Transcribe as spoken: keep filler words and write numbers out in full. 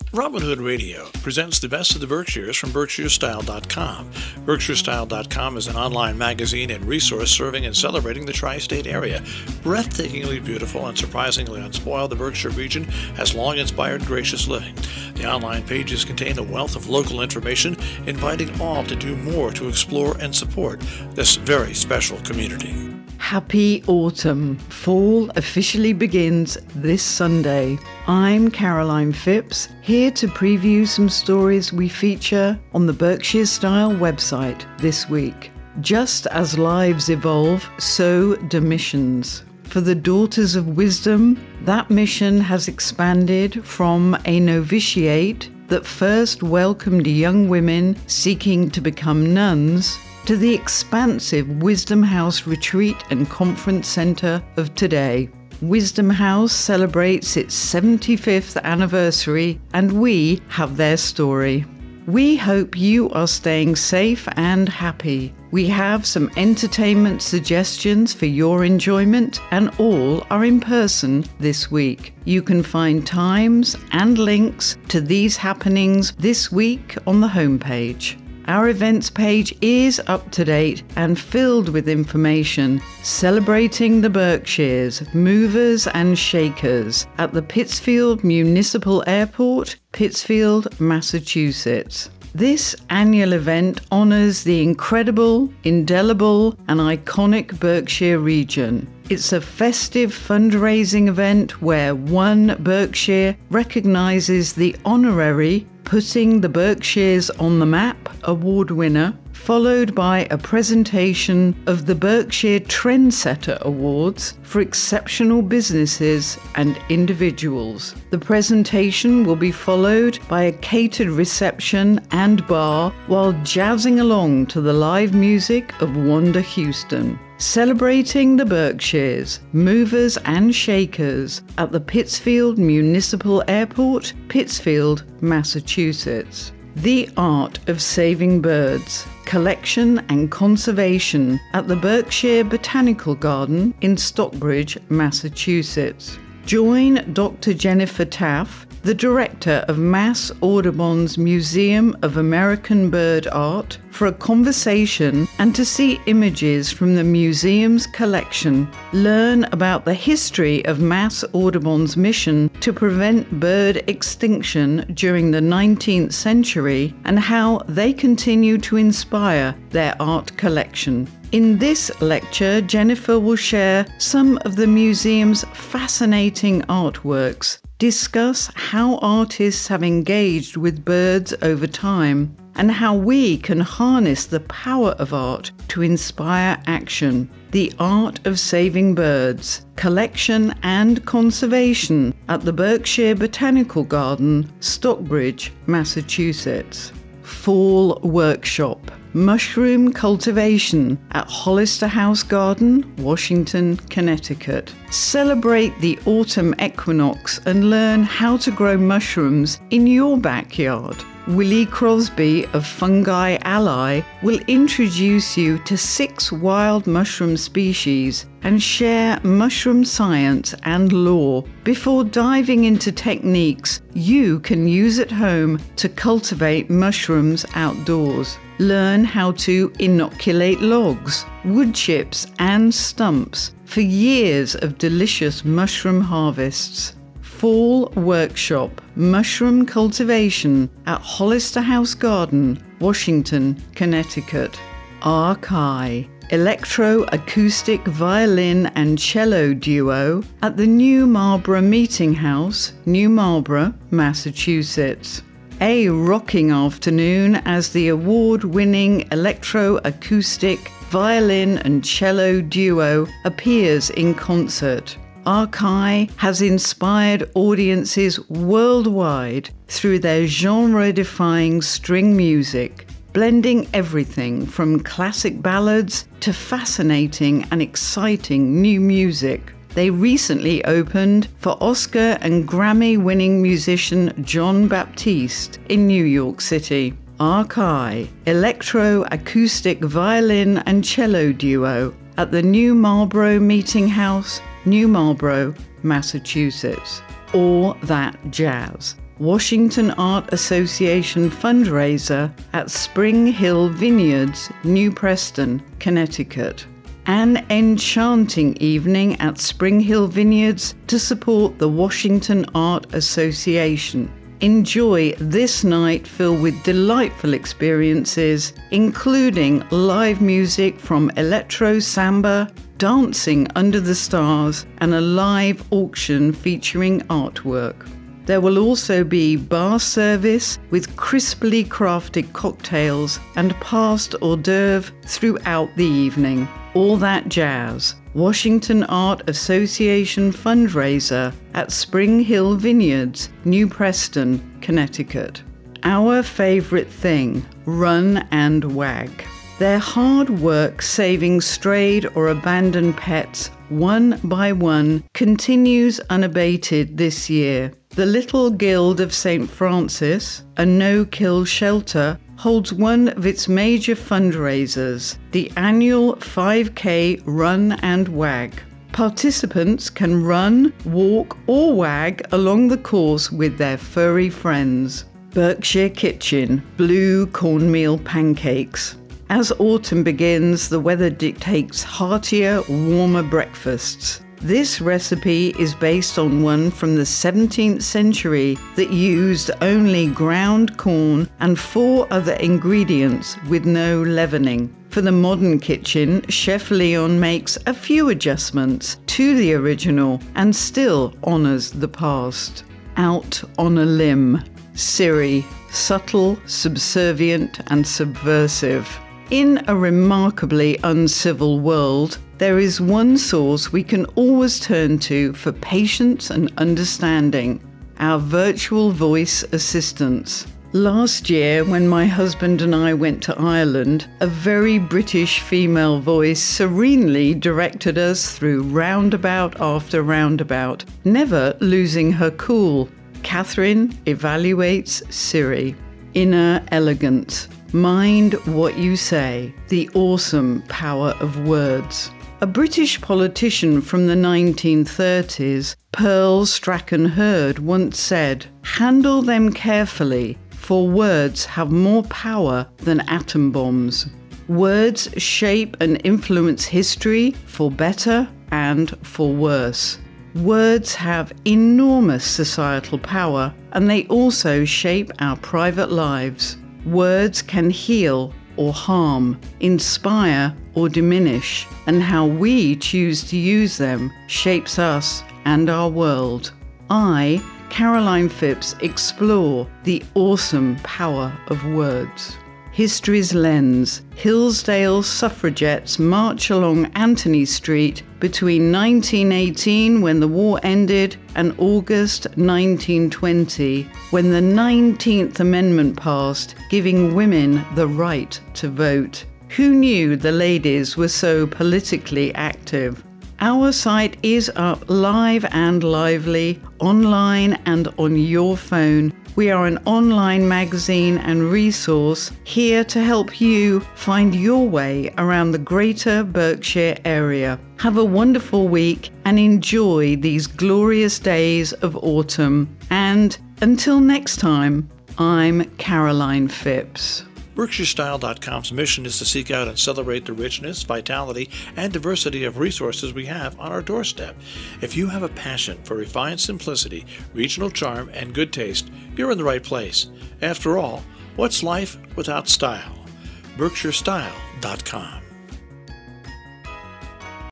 Robin Hood Radio presents the best of the Berkshires from Berkshire Style dot com. Berkshire Style dot com is an online magazine and resource serving and celebrating the tri-state area. Breathtakingly beautiful and surprisingly unspoiled, the Berkshire region has long inspired gracious living. The online pages contain a wealth of local information, inviting all to do more to explore and support this very special community. Happy autumn. Fall officially begins this Sunday. I'm Caroline Phipps, here to preview some stories we feature on the Berkshire Style website this week. Just as lives evolve, so do missions. For the Daughters of Wisdom, that mission has expanded from a novitiate that first welcomed young women seeking to become nuns to the expansive Wisdom House Retreat and Conference Center of today. Wisdom House celebrates its seventy-fifth anniversary, and we have their story. We hope you are staying safe and happy. We have some entertainment suggestions for your enjoyment, and all are in person this week. You can find times and links to these happenings this week on the homepage. Our events page is up to date and filled with information celebrating the Berkshires, movers and shakers at the Pittsfield Municipal Airport, Pittsfield, Massachusetts. This annual event honors the incredible, indelible, and iconic Berkshire region. It's a festive fundraising event where One Berkshire recognizes the honorary Putting the Berkshires on the Map award winner, followed by a presentation of the Berkshire Trendsetter Awards for exceptional businesses and individuals. The presentation will be followed by a catered reception and bar while jazzing along to the live music of Wanda Houston. Celebrating the Berkshires, movers and shakers at the Pittsfield Municipal Airport, Pittsfield, Massachusetts. The Art of Saving Birds, Collection and Conservation at the Berkshire Botanical Garden in Stockbridge, Massachusetts. Join Doctor Jennifer Taff, the director of Mass Audubon's Museum of American Bird Art, for a conversation and to see images from the museum's collection. Learn about the history of Mass Audubon's mission to prevent bird extinction during the nineteenth century and how they continue to inspire their art collection. In this lecture, Jennifer will share some of the museum's fascinating artworks, discuss how artists have engaged with birds over time, and how we can harness the power of art to inspire action. The Art of Saving Birds, Collection and Conservation at the Berkshire Botanical Garden, Stockbridge, Massachusetts. Fall Workshop, Mushroom Cultivation at Hollister House Garden, Washington, Connecticut. Celebrate the autumn equinox and learn how to grow mushrooms in your backyard. Willie Crosby of Fungi Ally will introduce you to six wild mushroom species and share mushroom science and lore before diving into techniques you can use at home to cultivate mushrooms outdoors. Learn how to inoculate logs, wood chips, and stumps for years of delicious mushroom harvests. Fall Workshop, Mushroom Cultivation at Hollister House Garden, Washington, Connecticut. Archi, Electro-Acoustic Violin and Cello Duo at the New Marlborough Meeting House, New Marlborough, Massachusetts. A rocking afternoon as the award-winning electro-acoustic violin and cello duo appears in concert. Archi has inspired audiences worldwide through their genre-defying string music, blending everything from classic ballads to fascinating and exciting new music. They recently opened for Oscar and Grammy-winning musician Jon Batiste in New York City. Archi, Electro-Acoustic Violin and Cello Duo at the New Marlborough Meeting House, New Marlborough, Massachusetts. All That Jazz. Washington Art Association fundraiser at Spring Hill Vineyards, New Preston, Connecticut. An enchanting evening at Spring Hill Vineyards to support the Washington Art Association. Enjoy this night filled with delightful experiences, including live music from Electro Samba, dancing under the stars, and a live auction featuring artwork. There will also be bar service with crisply crafted cocktails and passed hors d'oeuvre throughout the evening. All that jazz. Washington Art Association fundraiser at Spring Hill Vineyards, New Preston, Connecticut. Our favorite thing, Run and Wag. Their hard work saving strayed or abandoned pets one by one continues unabated this year. The Little Guild of Saint Francis, a no-kill shelter, holds one of its major fundraisers, the annual five K Run and Wag. Participants can run, walk, or wag along the course with their furry friends. Berkshire Kitchen, blue cornmeal pancakes. As autumn begins, the weather dictates heartier, warmer breakfasts. This recipe is based on one from the seventeenth century that used only ground corn and four other ingredients with no leavening. For the modern kitchen, Chef Leon makes a few adjustments to the original and still honors the past. Out on a limb. Siri, subtle, subservient, and subversive. In a remarkably uncivil world, there is one source we can always turn to for patience and understanding, our virtual voice assistants. Last year, when my husband and I went to Ireland, a very British female voice serenely directed us through roundabout after roundabout, never losing her cool. Catherine evaluates Siri. Inner elegance. Mind what you say. The awesome power of words. A British politician from the nineteen thirties, Pearl Strachan-Hurd, once said, "Handle them carefully, for words have more power than atom bombs." Words shape and influence history for better and for worse. Words have enormous societal power, and they also shape our private lives. Words can heal or harm, inspire or diminish, and how we choose to use them shapes us and our world. I, Caroline Phipps, explore the awesome power of words. History's lens. Hillsdale suffragettes march along Anthony Street between nineteen eighteen, when the war ended, and August nineteen twenty, when the nineteenth Amendment passed, giving women the right to vote. Who knew the ladies were so politically active? Our site is up live and lively, online and on your phone. We are an online magazine and resource here to help you find your way around the greater Berkshire area. Have a wonderful week and enjoy these glorious days of autumn. And until next time, I'm Caroline Phipps. Berkshire Style dot com's mission is to seek out and celebrate the richness, vitality, and diversity of resources we have on our doorstep. If you have a passion for refined simplicity, regional charm, and good taste, you're in the right place. After all, what's life without style? Berkshire Style dot com